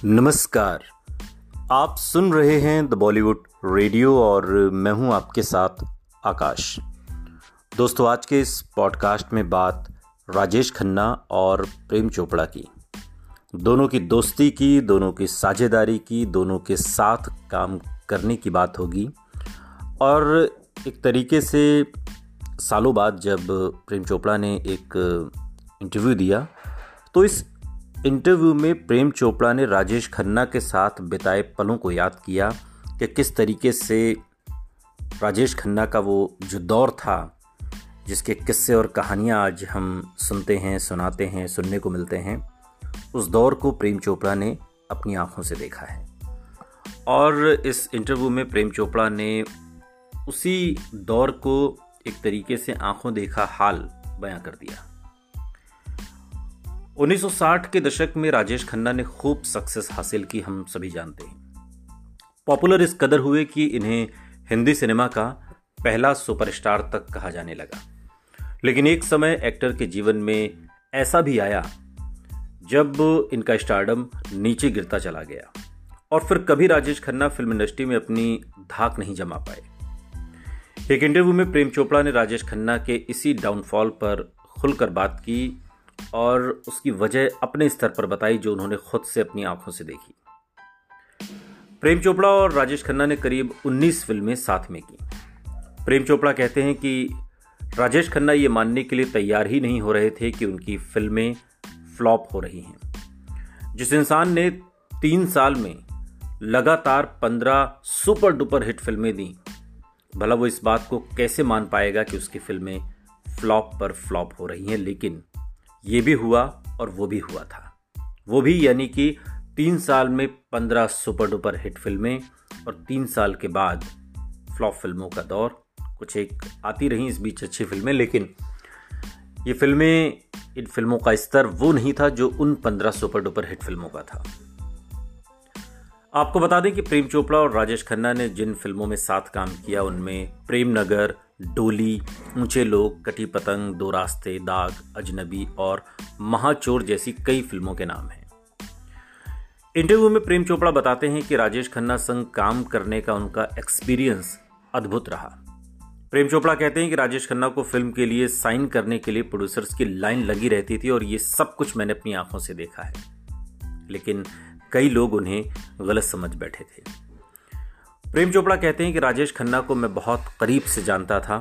नमस्कार। आप सुन रहे हैं द बॉलीवुड रेडियो और मैं हूं आपके साथ आकाश। दोस्तों, आज के इस पॉडकास्ट में बात राजेश खन्ना और प्रेम चोपड़ा की, दोनों की दोस्ती की, दोनों की साझेदारी की, दोनों के साथ काम करने की बात होगी। और एक तरीके से सालों बाद जब प्रेम चोपड़ा ने एक इंटरव्यू दिया तो इस इंटरव्यू में प्रेम चोपड़ा ने राजेश खन्ना के साथ बिताए पलों को याद किया कि किस तरीके से राजेश खन्ना का वो जो दौर था, जिसके किस्से और कहानियाँ आज हम सुनते हैं, सुनाते हैं, सुनने को मिलते हैं, उस दौर को प्रेम चोपड़ा ने अपनी आंखों से देखा है। और इस इंटरव्यू में प्रेम चोपड़ा ने उसी दौर को एक तरीके से आंखों देखा हाल बयां कर दिया। 1960 के दशक में राजेश खन्ना ने खूब सक्सेस हासिल की, हम सभी जानते हैं। पॉपुलर इस कदर हुए कि इन्हें हिंदी सिनेमा का पहला सुपरस्टार तक कहा जाने लगा। लेकिन एक समय एक्टर के जीवन में ऐसा भी आया जब इनका स्टारडम नीचे गिरता चला गया और फिर कभी राजेश खन्ना फिल्म इंडस्ट्री में अपनी धाक नहीं जमा पाए। एक इंटरव्यू में प्रेम चोपड़ा ने राजेश खन्ना के इसी डाउनफॉल पर खुलकर बात की और उसकी वजह अपने स्तर पर बताई, जो उन्होंने खुद से अपनी आंखों से देखी। प्रेम चोपड़ा और राजेश खन्ना ने करीब 19 फिल्में साथ में की। प्रेम चोपड़ा कहते हैं कि राजेश खन्ना ये मानने के लिए तैयार ही नहीं हो रहे थे कि उनकी फिल्में फ्लॉप हो रही हैं। जिस इंसान ने 3 साल में लगातार 15 सुपर डुपर हिट फिल्में दी, भला वो इस बात को कैसे मान पाएगा कि उसकी फिल्में फ्लॉप पर फ्लॉप हो रही हैं। लेकिन ये भी हुआ और वो भी हुआ था। वो भी यानी कि 3 साल में 15 सुपर डुपर हिट फिल्में और 3 साल के बाद फ्लॉप फिल्मों का दौर। कुछ एक आती रही इस बीच अच्छी फिल्में, लेकिन ये फिल्में, इन फिल्मों का स्तर वो नहीं था जो उन 15 सुपर डुपर हिट फिल्मों का था। आपको बता दें कि प्रेम चोपड़ा और राजेश खन्ना ने जिन फिल्मों में साथ काम किया उनमें प्रेम नगर, डोली, ऊंचे लोग, कटी पतंग, दो रास्ते, दाग, अजनबी और महाचोर जैसी कई फिल्मों के नाम हैं। इंटरव्यू में प्रेम चोपड़ा बताते हैं कि राजेश खन्ना संग काम करने का उनका एक्सपीरियंस अद्भुत रहा। प्रेम चोपड़ा कहते हैं कि राजेश खन्ना को फिल्म के लिए साइन करने के लिए प्रोड्यूसर्स की लाइन लगी रहती थी और ये सब कुछ मैंने अपनी आंखों से देखा है। लेकिन कई लोग उन्हें गलत समझ बैठे थे। प्रेम चोपड़ा कहते हैं कि राजेश खन्ना को मैं बहुत करीब से जानता था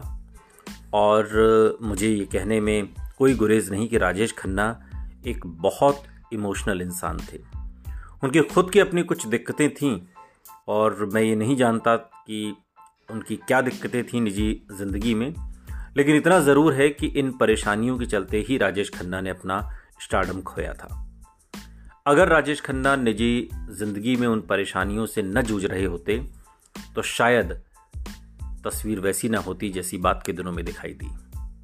और मुझे ये कहने में कोई गुरेज नहीं कि राजेश खन्ना एक बहुत इमोशनल इंसान थे। उनकी खुद की अपनी कुछ दिक्कतें थीं और मैं ये नहीं जानता कि उनकी क्या दिक्कतें थीं निजी ज़िंदगी में, लेकिन इतना ज़रूर है कि इन परेशानियों के चलते ही राजेश खन्ना ने अपना स्टारडम खोया था। अगर राजेश खन्ना निजी ज़िंदगी में उन परेशानियों से न जूझ रहे होते तो शायद तस्वीर वैसी ना होती जैसी बात के दिनों में दिखाई दी।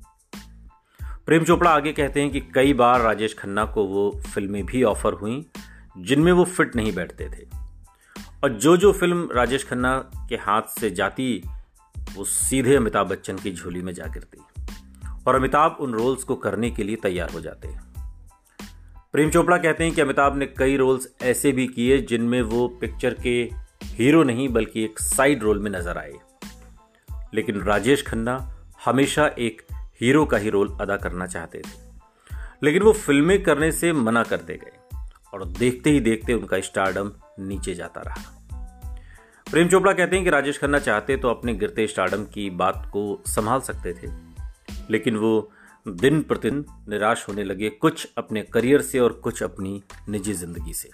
प्रेम चोपड़ा आगे कहते हैं कि कई बार राजेश खन्ना को वो फिल्में भी ऑफर हुई जिनमें वो फिट नहीं बैठते थे और जो फिल्म राजेश खन्ना के हाथ से जाती वो सीधे अमिताभ बच्चन की झोली में जा गिरती और अमिताभ उन रोल्स को करने के लिए तैयार हो जाते। प्रेम चोपड़ा कहते हैं कि अमिताभ ने कई रोल्स ऐसे भी किए जिनमें वो पिक्चर के हीरो नहीं बल्कि एक साइड रोल में नजर आए, लेकिन राजेश खन्ना हमेशा एक हीरो का ही रोल अदा करना चाहते थे। लेकिन वो फिल्में करने से मना करते गए और देखते ही देखते उनका स्टारडम नीचे जाता रहा। प्रेम चोपड़ा कहते हैं कि राजेश खन्ना चाहते तो अपने गिरते स्टारडम की बात को संभाल सकते थे, लेकिन वो दिन प्रतिदिन निराश होने लगे, कुछ अपने करियर से और कुछ अपनी निजी जिंदगी से।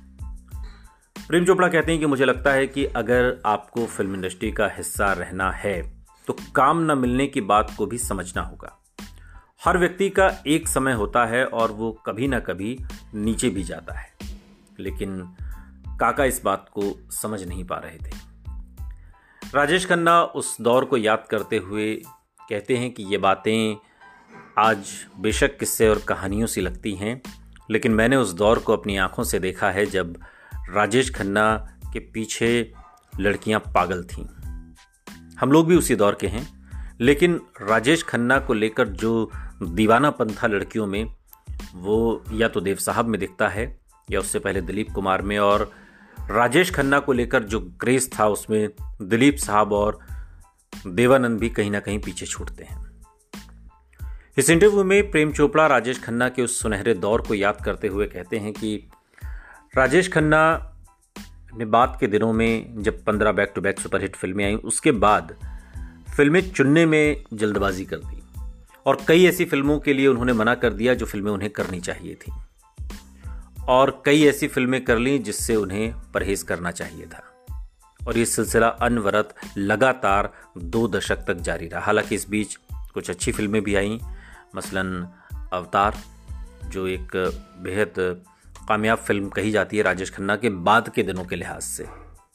प्रेम चोपड़ा कहते हैं कि मुझे लगता है कि अगर आपको फिल्म इंडस्ट्री का हिस्सा रहना है तो काम न मिलने की बात को भी समझना होगा। हर व्यक्ति का एक समय होता है और वो कभी ना कभी नीचे भी जाता है, लेकिन काका इस बात को समझ नहीं पा रहे थे। राजेश खन्ना उस दौर को याद करते हुए कहते हैं कि ये बातें आज बेशक किस्से और कहानियों सी लगती हैं, लेकिन मैंने उस दौर को अपनी आंखों से देखा है जब राजेश खन्ना के पीछे लड़कियां पागल थीं। हम लोग भी उसी दौर के हैं, लेकिन राजेश खन्ना को लेकर जो दीवानापन था लड़कियों में, वो या तो देव साहब में दिखता है या उससे पहले दिलीप कुमार में, और राजेश खन्ना को लेकर जो क्रेज था उसमें दिलीप साहब और देवानंद भी कहीं ना कहीं पीछे छूटते हैं। इस इंटरव्यू में प्रेम चोपड़ा राजेश खन्ना के उस सुनहरे दौर को याद करते हुए कहते हैं कि राजेश खन्ना ने बाद के दिनों में जब 15 बैक टू बैक सुपरहिट फिल्में आई, उसके बाद फिल्में चुनने में जल्दबाजी कर दी और कई ऐसी फिल्मों के लिए उन्होंने मना कर दिया जो फिल्में उन्हें करनी चाहिए थी, और कई ऐसी फिल्में कर लीं जिससे उन्हें परहेज करना चाहिए था। और ये सिलसिला अनवरत लगातार 2 दशक तक जारी रहा। हालांकि इस बीच कुछ अच्छी फिल्में भी आईं, मसलन अवतार, जो एक बेहद कामयाब फिल्म कही जाती है राजेश खन्ना के बाद के दिनों के लिहाज से।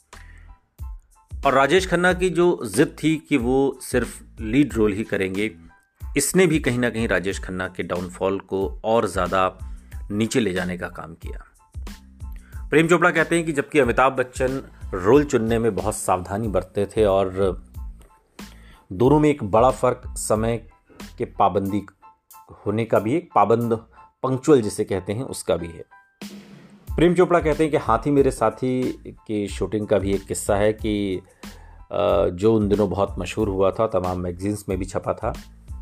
और राजेश खन्ना की जो जिद थी कि वो सिर्फ लीड रोल ही करेंगे, इसने भी कहीं ना कहीं राजेश खन्ना के डाउनफॉल को और ज़्यादा नीचे ले जाने का काम किया। प्रेम चोपड़ा कहते हैं कि जबकि अमिताभ बच्चन रोल चुनने में बहुत सावधानी बरतते थे और दोनों में एक बड़ा फर्क समय के पाबंदी होने का भी, एक पाबंद पंक्चुअल जिसे कहते हैं उसका भी है। प्रेम चोपड़ा कहते हैं कि हाथी मेरे साथी की शूटिंग का भी एक किस्सा है कि जो उन दिनों बहुत मशहूर हुआ था, तमाम मैगजीन्स में भी छपा था।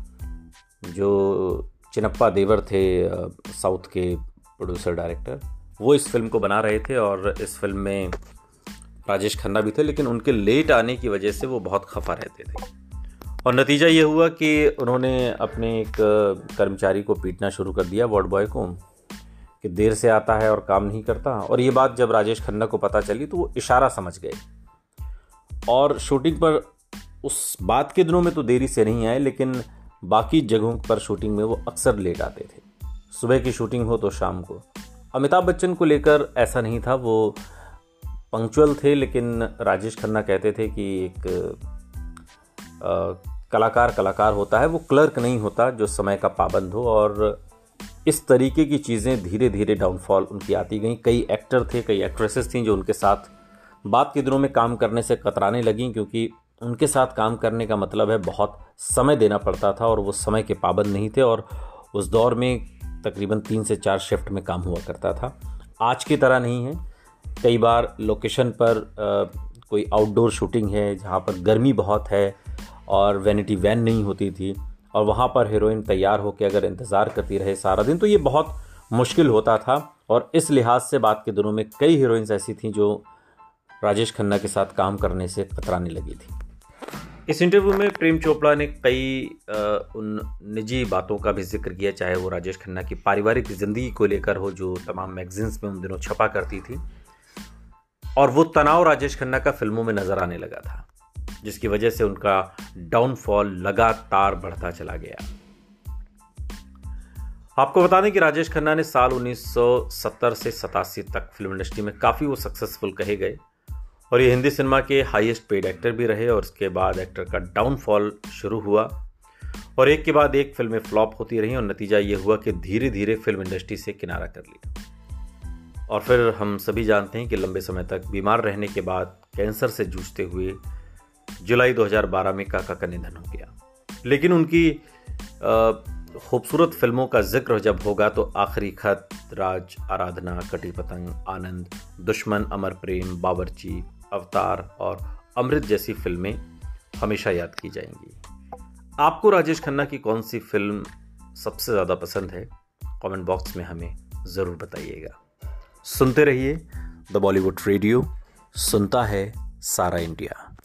जो चिनप्पा देवर थे साउथ के प्रोड्यूसर डायरेक्टर, वो इस फिल्म को बना रहे थे और इस फिल्म में राजेश खन्ना भी थे, लेकिन उनके लेट आने की वजह से वो बहुत खफा रहते थे। और नतीजा ये हुआ कि उन्होंने अपने एक कर्मचारी को पीटना शुरू कर दिया, वार्ड बॉय को, कि देर से आता है और काम नहीं करता। और ये बात जब राजेश खन्ना को पता चली तो वो इशारा समझ गए और शूटिंग पर उस बात के दिनों में तो देरी से नहीं आए, लेकिन बाकी जगहों पर शूटिंग में वो अक्सर लेट आते थे। सुबह की शूटिंग हो तो शाम को। अमिताभ बच्चन को लेकर ऐसा नहीं था, वो पंक्चुअल थे, लेकिन राजेश खन्ना कहते थे कि एक कलाकार होता है, वो क्लर्क नहीं होता जो समय का पाबंद हो। और इस तरीके की चीज़ें धीरे धीरे डाउनफॉल उनकी आती गई। कई एक्टर थे, कई एक्ट्रेसेस थीं जो उनके साथ बाद के दिनों में काम करने से कतराने लगीं, क्योंकि उनके साथ काम करने का मतलब है बहुत समय देना पड़ता था और वो समय के पाबंद नहीं थे। और उस दौर में तकरीबन 3 से 4 शिफ्ट में काम हुआ करता था। आज की तरह नहीं है। कई बार लोकेशन पर कोई आउटडोर शूटिंग है जहाँ पर गर्मी बहुत है और वैनिटी वैन नहीं होती थी, और वहाँ पर हीरोइन तैयार होकर अगर इंतज़ार करती रहे सारा दिन, तो ये बहुत मुश्किल होता था। और इस लिहाज से बाद के दिनों में कई हीरोइंस ऐसी थीं जो राजेश खन्ना के साथ काम करने से कतराने लगी थी। इस इंटरव्यू में प्रेम चोपड़ा ने कई उन निजी बातों का भी जिक्र किया, चाहे वो राजेश खन्ना की पारिवारिक ज़िंदगी को लेकर हो, जो तमाम मैगजीन्स में उन दिनों छपा करती थी, और वो तनाव राजेश खन्ना का फिल्मों में नजर आने लगा था, जिसकी वजह से उनका डाउनफॉल लगातार बढ़ता चला गया। आपको बता दें कि राजेश खन्ना ने साल 1970 से 87 तक फिल्म इंडस्ट्री में काफ़ी वो सक्सेसफुल कहे गए और ये हिंदी सिनेमा के हाईएस्ट पेड एक्टर भी रहे। और उसके बाद एक्टर का डाउनफॉल शुरू हुआ और एक के बाद एक फिल्में फ्लॉप होती रहीं और नतीजा ये हुआ कि धीरे धीरे फिल्म इंडस्ट्री से किनारा कर लिया। और फिर हम सभी जानते हैं कि लंबे समय तक बीमार रहने के बाद कैंसर से जूझते हुए जुलाई 2012 में काका का निधन हो गया। लेकिन उनकी खूबसूरत फिल्मों का जिक्र जब होगा तो आखिरी खत, राज, आराधना, कटी पतंग, आनंद, दुश्मन, अमर प्रेम, बावर्ची, अवतार और अमृत जैसी फिल्में हमेशा याद की जाएंगी। आपको राजेश खन्ना की कौन सी फिल्म सबसे ज़्यादा पसंद है? कमेंट बॉक्स में हमें ज़रूर बताइएगा। सुनते रहिए द बॉलीवुड रेडियो, सुनता है सारा इंडिया।